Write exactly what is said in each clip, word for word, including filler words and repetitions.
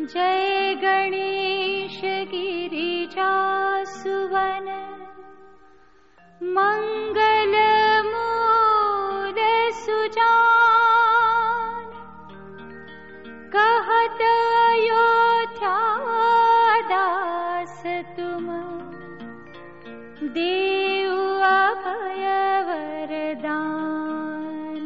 जय गणेश गिरिजासुवन मंगल मूल सुजान। कहत अयोध्या दास तुम देव अभय वरदान।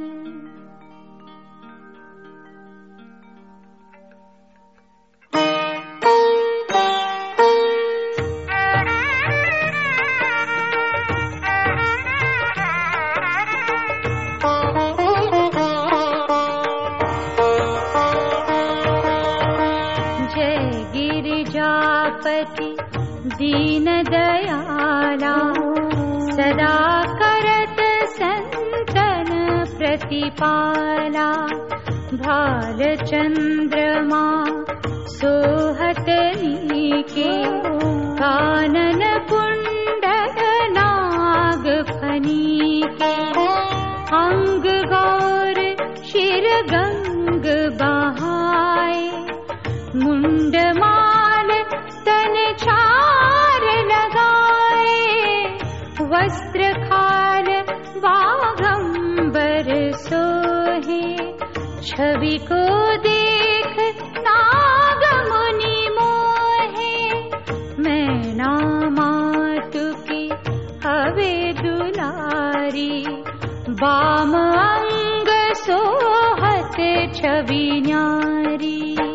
गिरिजापति दीन दयाला सदा करत संतन प्रतिपाला। भाल चंद्रमा सोहत नीके कानन कुंडल नाग फनीके। अंग गौर शिर गंग बहाए मुंड माल तन छार लगाए। वस्त्र खाल वागंबर सोहे छवि को देख नाग मुनि मोहे। मैना मातु की हवे दुलारी बाम अंग सोहत छवि न्यारी।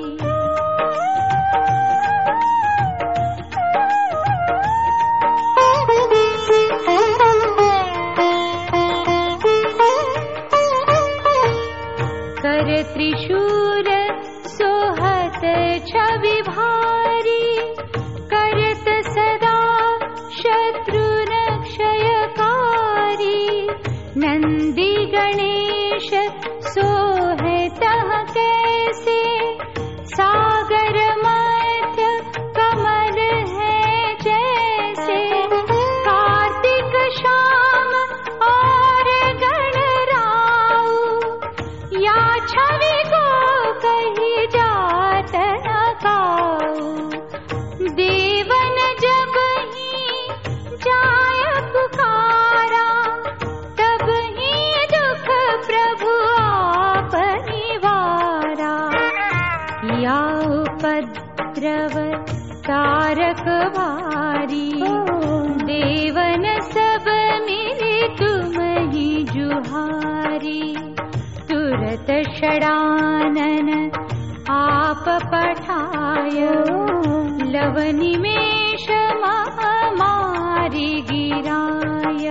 त्रिशूल सोहत छवि भारी करत सदा शत्रुन क्षयकारी। नंदी गणेश सोहत कैसे सागर मध्य कमल है जैसे। कार्तिक श्याम और गणराऊ या छवि को कही जात न काऊ। देवन जब ही जाय पुकारा तब ही दुख प्रभु आप निवारा। या उपद्रव तारक भारी देवन सब मिले तुम ही जुहारी। तुरत षडानन आप पठाय लव निमेष महामारी गिराय।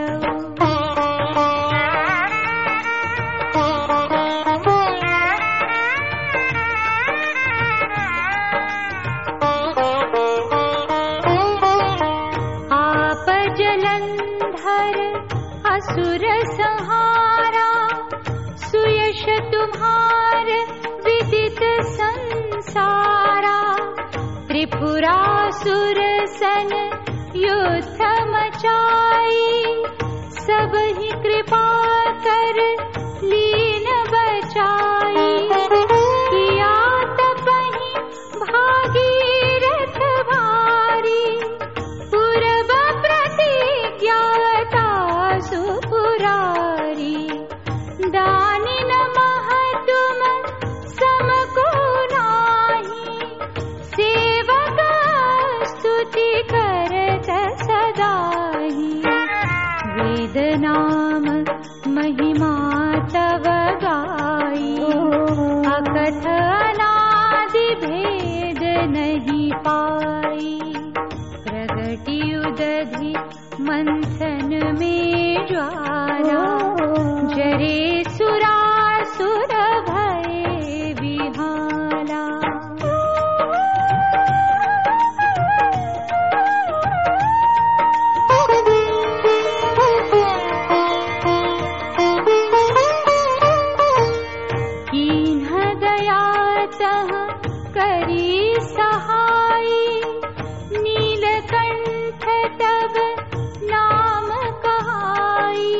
आप जलंधर असुर संहारा सुयश तुम्हार विदित संसारा। त्रिपुरासुर सन युद्ध मचाई सब ही कृपा कर लीन बचाई। किया तपहि भागीरथ भारी पूर्व प्रतिज्ञाता सुपुरारी। दानी नमः तुम समको नाही सेवक स्तुति करत सदाहि। वेद नाम महिमा तव गाई अकथ अनादि भेद नहीं पाई। प्रगति उदधि मंथन में ज्वाला जरे सुरासुर भय विहाला। कीन्ह दया तह करी सहाई नीलकंठ तब नाम कहाई।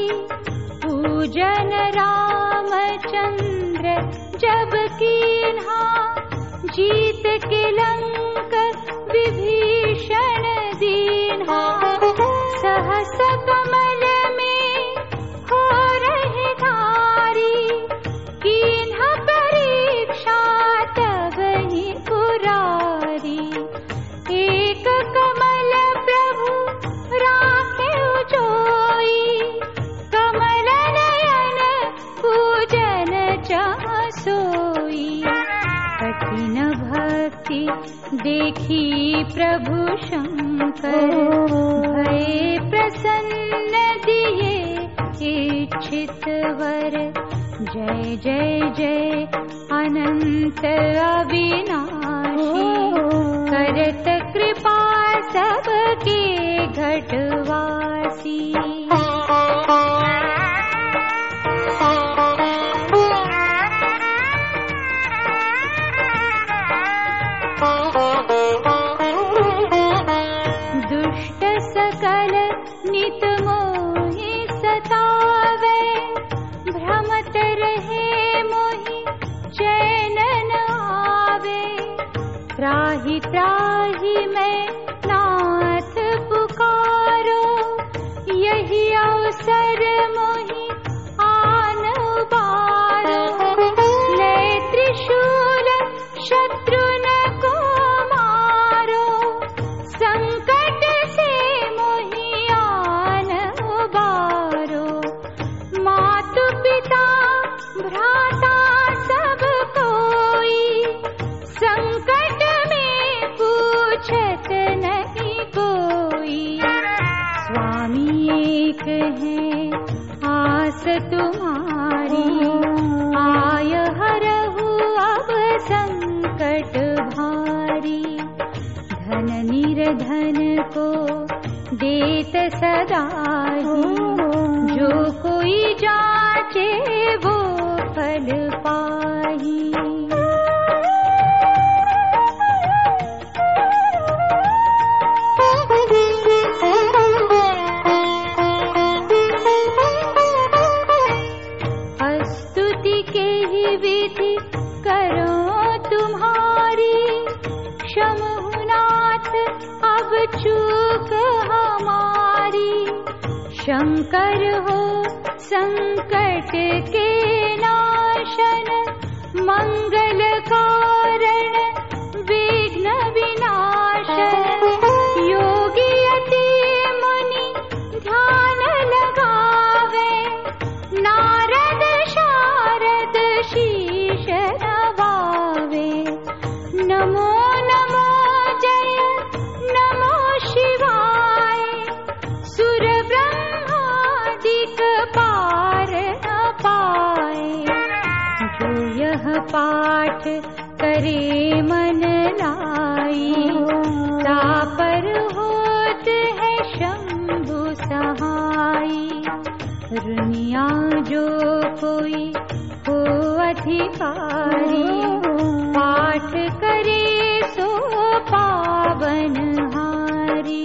पूजन रामचंद्र जब कीन्हा जीत के लंक विभीषण दीन्हा, सहस कमल में हो रहे धारी, कीन्हा परीक्षा तब ही पुरारी। एक कमल प्रभु राखे जोई, कमल नयन पूजन चाह सोई। कठिन भक्ति देखी प्रभु शंकर, भये प्रसन्न दिए इच्छित वर। जय जय जय अनंत अविनाशी, करत कृपा सबके घटवासी। दुष्ट सकल नित मोहि सतावे, भ्रमत रहे मोहि चैन न आवे। त्राहि त्राहि मैं नाथ पुकारो, यही अवसर मोहि आन उबारो। ले त्रिशूल शत्रु न को मारो, संकट से मोहि आन उबारो। मातु पिता भ्राता सब कोई, संकट में पूछत नहीं कोई। स्वामी एक है आस तुम्हारी, आय हरहु अब संकट भारी। धन निर्धन को देत सदा ही, जो कोई जाचे वो फल पाही। स्तुति के ही विधि करो तुम्हारी, क्षमहु नाथ अब चूक हमारी। शंकर हो संकट के नाशन, मंगल कारण विघ्न विनाशन। योगी अति मुनि ध्यान लगावे, नारद शारद शीश नवावे। नमो नमो जय नमो शिवाय, सुर ब्रह्मादिक पार न पाए। जो यह पाठ करे मन लाई, तापर होत है शंभु सहाई। दुनिया जो कोई हो अधिकारी, पाठ करे सो पावन हारी।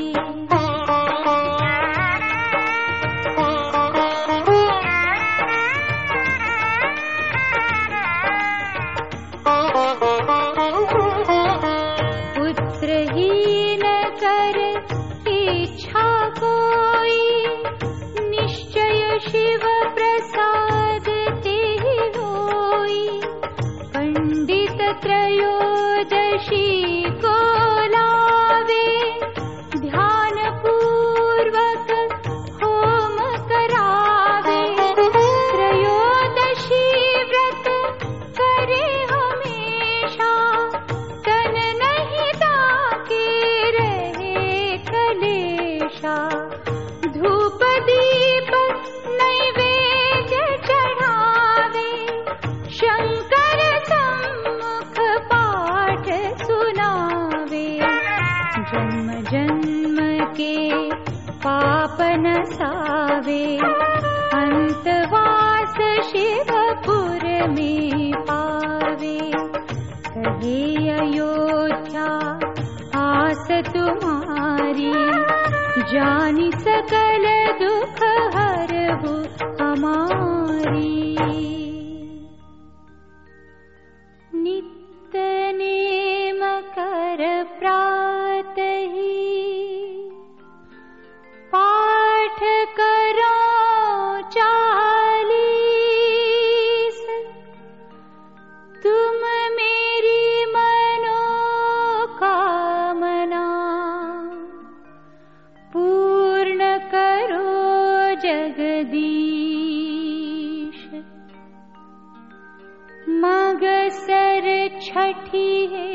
पुत्रहीन कर इच्छा कोई, निश्चय शिव प्रसाद ते होई। पंडित त्रयोदशी को लावे, ध्यान पूर्वक होम करावे। त्रयोदशी व्रत करे हमेशा, तन नहीं ताके रहे कलेशा। धूप दीप नैवेद्य चढ़ावे, शंकर सम्मुख पाठ सुनावे। जन्म जन्म के पाप नसावे, अंतवास शिवपुर में पावे। कहे अयोध्या आस तुम्हारी, जानि सकल दुख हरहु हमारी। नित्य ने मगसर छठी है